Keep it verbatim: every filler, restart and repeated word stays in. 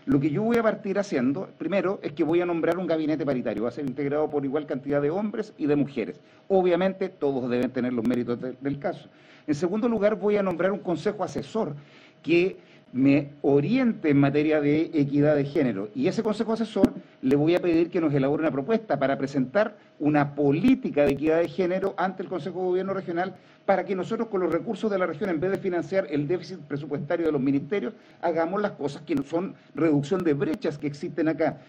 Lo que yo voy a partir haciendo, primero, es que voy a nombrar un gabinete paritario, va a ser integrado por igual cantidad de hombres y de mujeres. Obviamente, todos deben tener los méritos de, del caso. En segundo lugar, voy a nombrar un consejo asesor que me oriente en materia de equidad de género. Y ese consejo asesor le voy a pedir que nos elabore una propuesta para presentar una política de equidad de género ante el Consejo de Gobierno Regional para que nosotros con los recursos de la región, en vez de financiar el déficit presupuestario de los ministerios, hagamos las cosas que son reducción de brechas que existen acá.